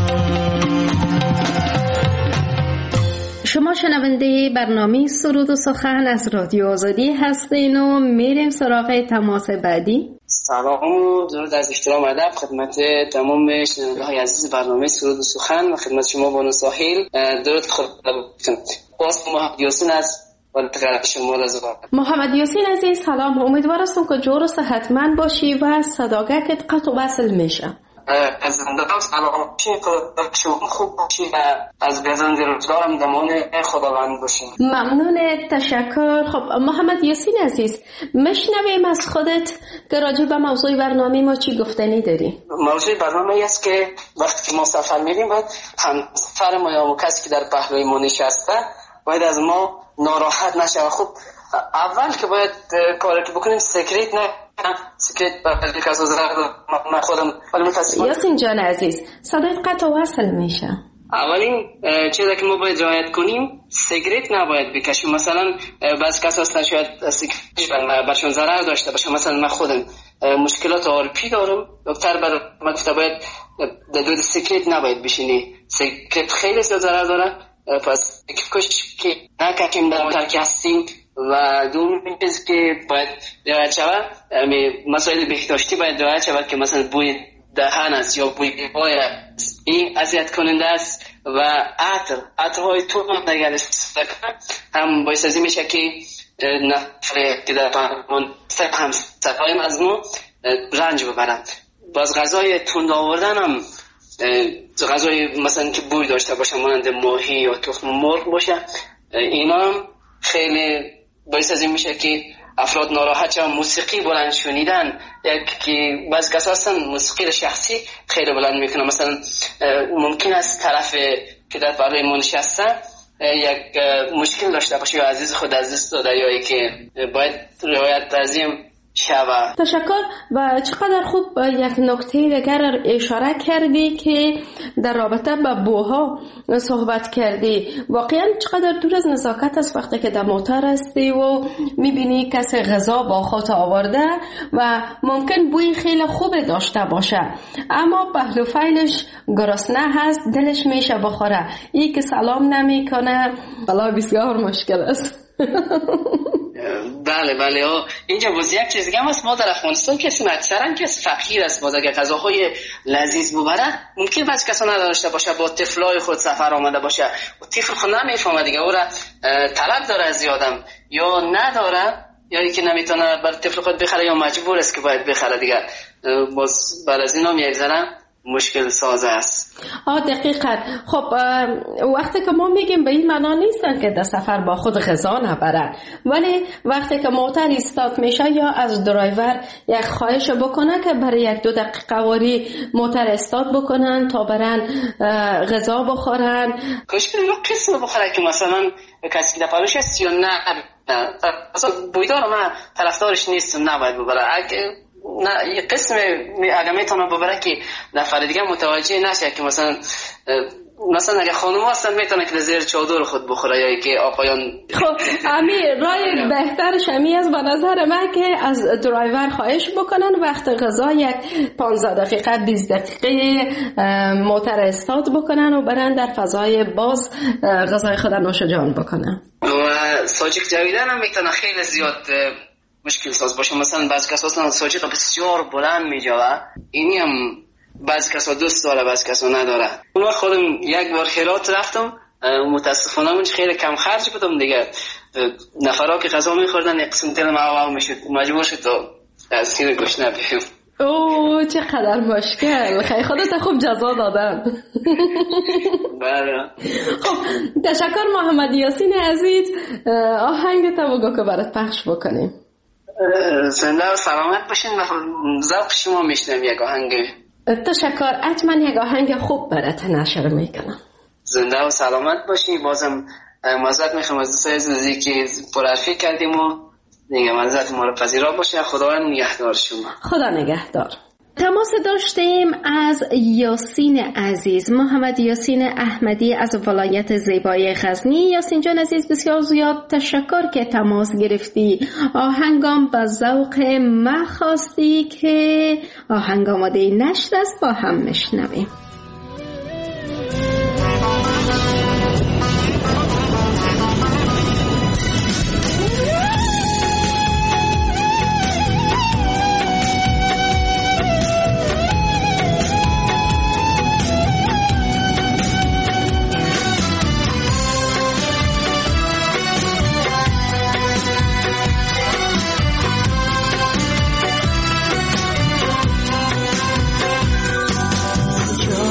شما شنونده برنامه سرود و سخن از رادیو آزادی هستین و میریم سراغ تماس بعدی. سلام و درود از احترام ادب خدمت تمام شنونده های عزیز برنامه سرود و سخن و خدمت شما بانو ساحل. درود خدا باز محمد یاسین از ولایت شمال از محمد یاسین عزیز سلام، امیدوار هستم که جور و صحتمند باشی و صداقتت قطع و وصل میشه. از زندگی سلام چی شما خوب باشی و از بیازند روزگارم دمان خداوند باشی. ممنون، تشکر. خب محمد یاسین عزیز، مشنویم از خودت که راجع به موضوع برنامه ما چی گفتنی داری؟ موضوع برنامه ای است که وقتی که ما سفر میریم باید همسفر ما یا کسی که در پهلوی ما نشسته باید از ما ناراحت نشه. خب اول که باید کاری که بکنیم سکریت نه سکریت برای کس از من خودم ولی متاسفانه. یاسین جان عزیز صدایت قطع و وصل میشه. اولین چیزی که ما باید رعایت کنیم سیگرت نباید بکشیم. مثلا بعضی کسا هستن شاید سیگرت برشون ضرر داشته باشه. مثلا من خودم مشکلات آرپی دارم، دکتر بر من گفته باید دود سیگرت نباید بشینی، سیگرت خیلی ضرر داره، پس کش که نکشیم در مترک هستیم. و دومین چیز که باید رعایت شود مسائل بهداشتی باید رعایت شود که مثلا بوی دهن است یا بوی پای است، این اذیت کننده است. و عطر عطرهای تند اگر استفاده کنیم هم باعث از این میشه که نفره که در پهلوان هم صفایم از ما رنج ببرند. باز غذای تند آوردن هم غذای مثلا که بوی داشته باشه مانند ماهی یا تخم مرغ باشه، اینا هم خیلی باعث از این میشه که افراد ناراحت شدن. موسیقی بلند شنیدن، یک که بعضی کسا هستن موسیقی شخصی خیلی بلند میکنن. مثلا ممکن است طرف که در برای ما نشسته یک مشکل داشته باشه یا عزیز خود از دست داده یا که باید روایت از این شود. تشکر. و چقدر خوب یک نکته دیگر اشاره کردی که در رابطه با بوها صحبت کردی. واقعا چقدر دور از نزاکت است وقتی که در موتر هستی و میبینی کسی غذا با خود آورده و ممکن بوی خیلی خوب داشته باشه اما پهلو فیلش گرسنه هست، دلش میشه بخوره، این که سلام نمیکنه، بلا بسیار مشکل است. بله بله. اینجا باز یک چیز دیگه هم هست، ما در افغانستان کسی اکثرا کسی فقیر است، باز اگر غذاهای لذیذ ببره ممکن بعضی کسا نداشته باشه، با طفلای خود سفر آمده باشه و طفل خود نمیفهمه دیگه، او را طلب داره از یادم یا نداره یا که نمیتونه بر طفل خود بخره یا مجبور است که باید بخره دیگه، باز بر از اینا میگذره مشکل ساز است. آه دقیقاً. خب وقتی که ما میگیم به این معنا نیستن که در سفر با خود غذا نبرن، ولی وقتی که موتر استارت میشه یا از درایور یک خواهش بکنه که برای یک دو دقیقه واری موتر استارت بکنن تا برن غذا بخورن. کاش کنیم قسم بخوره که مثلا کسی که در پالوش هست یا نه، اصلا بویدار من طرفدارش نیستم نباید ببره. اگه نه یه قسم اگه میتونه ببره که نفر دیگه متوجه نشه که مثلا مثلا اگه خانم هستن میتونه که زیر چادر خود بخوره یا که آقایان. خب امیر رای بهترش همی است به نظر من که از درایور خواهش بکنن وقت غذا یک پانزده دقیقه بیست دقیقه موتر استارت بکنن و برن در فضای باز غذای خود نوش جان بکنن. و ساجیک جویدن هم میتونه خیلی زیاد مشکل ساز باشه. مثلا بعضی کسا اصلا ساجیق بسیار بلند میجوه، اینی هم بعضی کسا دوست داره بعضی کسا نداره. اون وقت خودم یک بار خیرات رفتم، متاسفانه منش خیلی کم خرج بودم دیگه، نفرها که غذا میخوردن یک قسم دل معاو میشد، مجبور شد تا از سیر گوشت نبیم. اوه چقدر مشکل. خیلی خودت خوب جزا دادن. بله. خب تشکر محمد یاسین عزیز. آهنگ تا بگو که برات پخش بکنیم. زنده و سلامت باشین و ذوق شما میشنم یک آهنگ. تشکر. حتما یک آهنگ خوب برات نشر میکنم. زنده و سلامت باشین. بازم معذرت میخوام از دوستای عزیزی که پرحرفی کردیم و دیگه معذرت ما رو پذیرا باشه. خداوند نگهدار شما. خدا نگهدار. تماس داشتیم از یاسین عزیز، محمد یاسین احمدی از ولایت زیبای غزنی. یاسین جان عزیز بسیار زیاد تشکر که تماس گرفتی. آهنگام با ذوق ما خواستی که آهنگ آماده نشر است، با هم میشنویم. क्या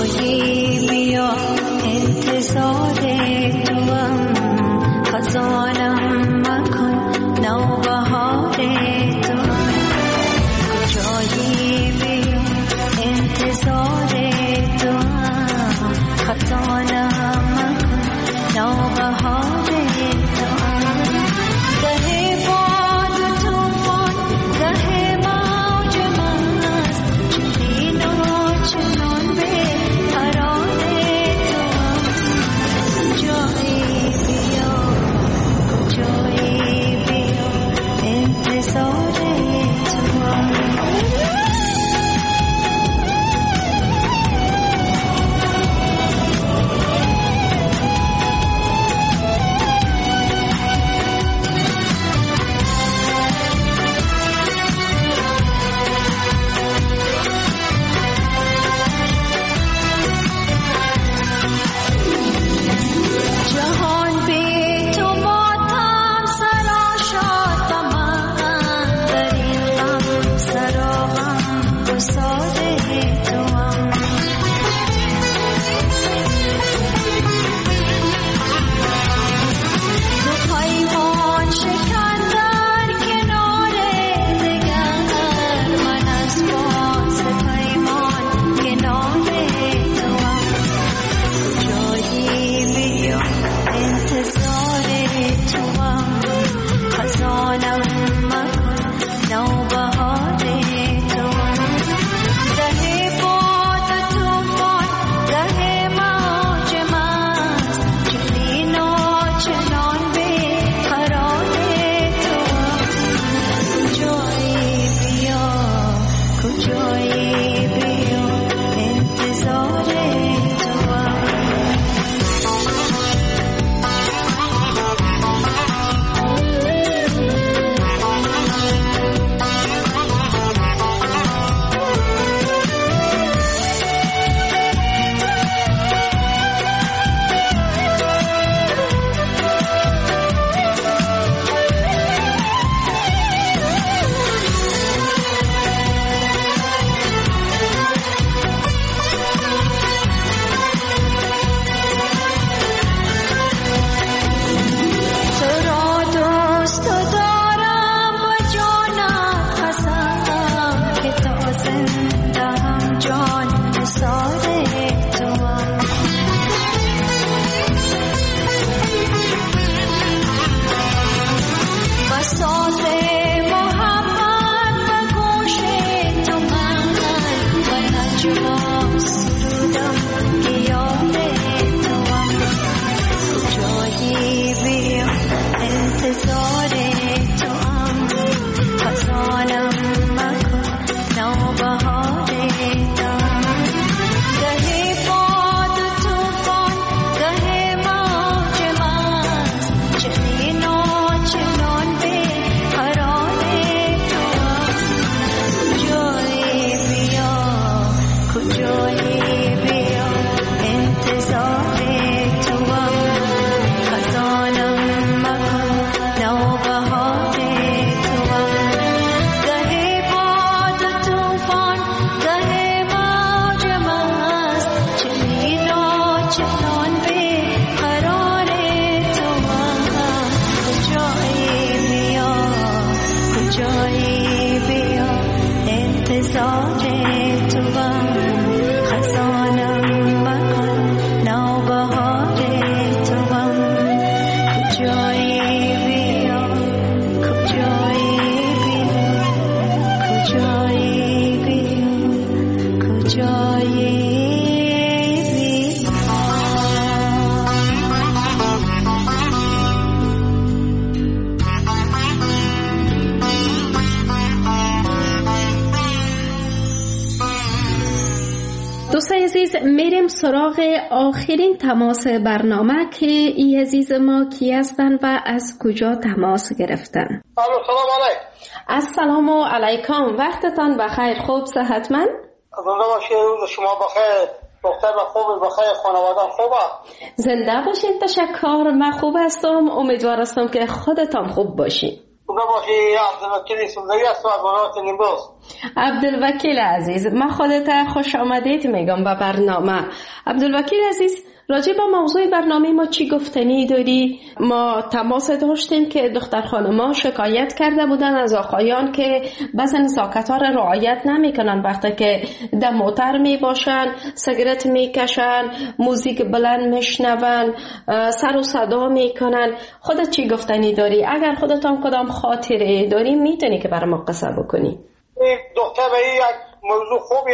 دوستای عزیز، میریم سراغ آخرین تماس برنامه که ای عزیز ما کی هستن و از کجا تماس گرفتن. سلام علیکم. السلام علیکم، وقتتان بخیر، خوب صحتمند؟ زنده باشید، شما بخیر، دختر خوب بخیر، خانواده خوبه؟ زنده باشید، تشکر، من خوب هستم، امیدوار هستم که خودتان خوب باشید. زنده باشید. عبدالوکیل سوزایی هستم از ولایت نیمروز. عبدالوکیل عزیز، من خودت خوش آمدید میگم به برنامه. عبدالوکیل عزیز، راجع به موضوع برنامه ما چی گفتنی داری؟ ما تماس داشتیم که دختر خانما شکایت کرده بودن از آقایان که بعضی نزاکت‌ها را رعایت نمیکنن، وقتی که در موتر می باشن، سیگارت میکشن، موزیک بلند میشنون، سر و صدا میکنن. خودت چی گفتنی داری؟ اگر خودتان کدام خاطره داری میتونی که برای ما قصه بکنی. دختر این یک موضوع خوبیه.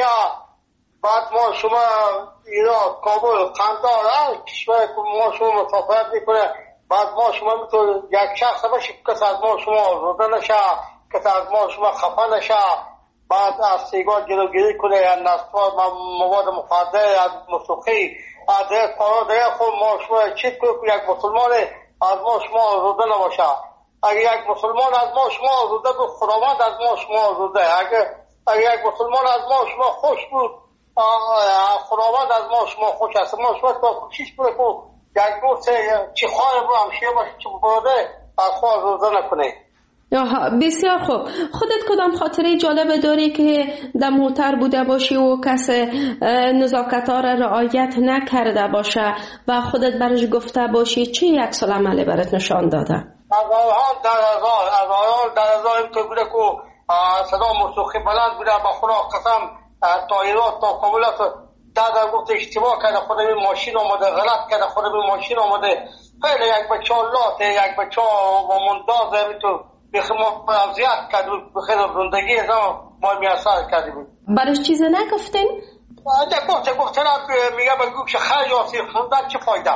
بعد ما شما اینا کابل قندار کشور ما شما مسافرت میکنه، بعد ما شما میتونه یک شخص باشه کس از ما شما آزرده نشه، کس از ما شما خفه نشه، بعد از سیگار جلوگیری کنه، از نسوار مواد مخدر، از موسیقی، از دیگه کارا دیگه خود ما شما چیز کنه که یک مسلمان از ما شما آزرده نباشه. اگر یک مسلمان از ما شما آزرده بود، خداوند از ما شما آزرده. اگر اگر یک مسلمان از ما شما خوش بود، خداوند از ما شما خوش است. ما شما تا کوشش کنه که یک دوست چی خواهی بود همشیه باشه چی بوده از خواه روزه نکنه. بسیار خوب. خودت کدام خاطره جالب داری که در موتر بوده باشی و کس نزاکت ها را رعایت نکرده باشه و خودت برش گفته باشی چی یک سال عملی برات نشان داده؟ از آیان در ازار از آیان در ازار این که بوده که صدا موسیقی بلند بوده، با خدا قسم تا ایران تا کاملت دادر گفت اشتباه کرده، خود این ماشین آمده غلط کرده، خود این ماشین آمده خیلی یک بچه ها لاته، یک بچه ها با مندازه میتون بخیر ما افضیت کرده بخیر زندگی از ما میاثر کرده بود. برش چیز نگفتین؟ اگه گفته گفته میگه بگو که خرج آسیر خوندن چه فایده.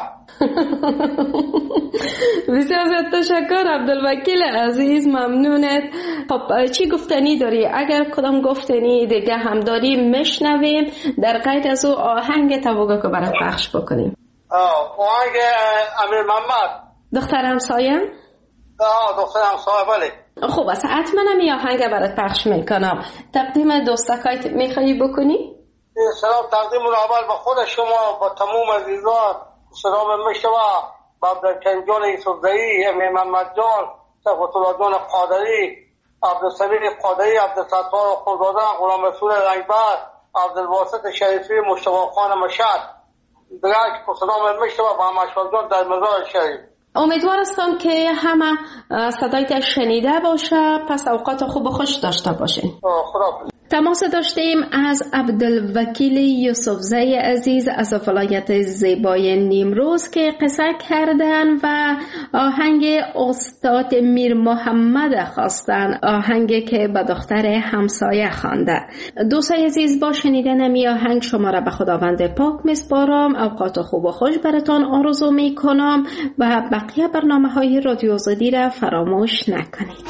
بسیار زیاد تشکر عبدالوکیل عزیز، ممنونت. خب چی گفتنی داری؟ اگر کدام گفتنی دیگه هم داری میشنویم، در قید از او آهنگ توقع که برات پخش بکنیم. آهنگ امیر محمد دختر همسایم؟ آه دختر همسایه بله. خوب است، حتما هم این آهنگ برات پخش میکنم. تقدیم دوستکایت میخوایی بکنی؟ سلام تقدیم اول به خود شما، با تمام عزیزان سلام میشوه، با عبدالکریم جان یوسفزئی، امیر محمد جان، صفت الله جان قادری، عبدالسمیر قادری، عبدالستار خوددادن، غلام رسول رنگبر، عبدالواسط شریفی، مصطفی خان مشهد دیگر که سلام میشوه با مشوق جان در مزار شریف. امیدوار هستم که همه صدایت شنیده باشه، پس اوقات خوب و خوش داشته باشین. خدا تماس داشتیم از عبدالوکیل یوسفزی عزیز از ولایت زیبای نیمروز که قصه کردن و آهنگ استاد میر محمد خواستن، آهنگی که به دختر همسایه خوانده. دوستای عزیز، با شنیدن می آهنگ شما را به خداوند پاک میسپارم. اوقات خوب و خوش براتون آرزو می کنم و بقیه برنامه های رادیو آزادی را فراموش نکنید.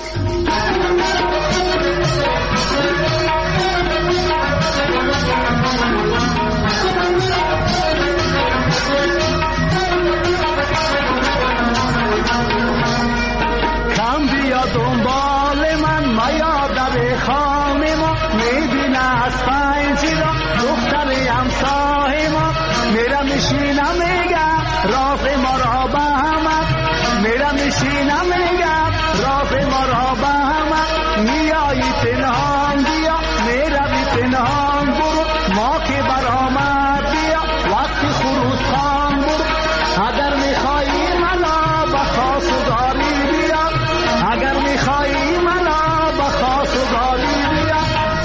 کم بیا دنبال من میا در خانه ما، میبینه از پنجره دختر همسایه ما، میرم میشینم میگم راه ما را به همه، میرم میشینم میگم راه ما را به همه، میایی پنهان بیا میروی پنهان برو، ما که برآمد بیا وقتی خروس خان برو، اگر میخوایی منو به خواستگاری بیا، اگر میخوایی منو به خواستگاری بیا.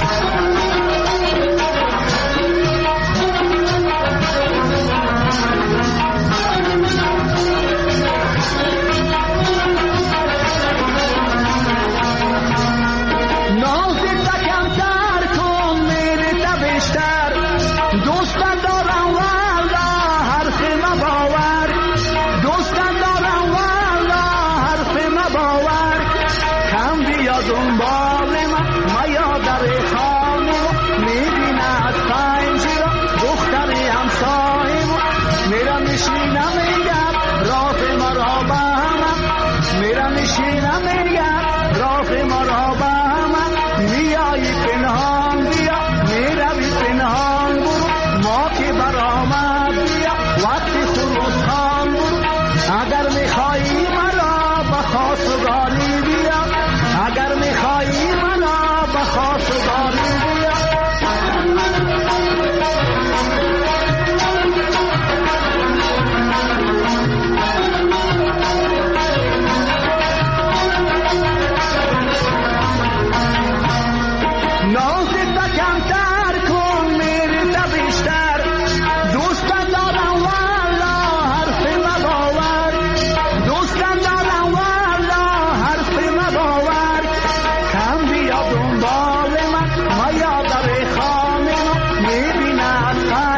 دوستان دارم والا حرف ما باور، دوستان دارم والا حرف ما باور، کم بیا دنبال من میا در خانه میبینه از پنجره دختر همسایه ما، میرم میشینم میگم راه ما را به همه، میرم میشینم میگم راه ما را به همه، میایی پنهان بیا میروی پنهان برو، ما که برآمد بیا وقتی خروس خان برو، اگر میخوایی منو به خواستگاری بیا، اگر میخوایی منو به خواستگاری بیا. نازت کمتر کن میرزه بیشتر، دوستان دارم والا حرف ما باور، دوستان دارم والا حرف ما باور، کم بیا دنبال من میا در خانه ما، میبینه از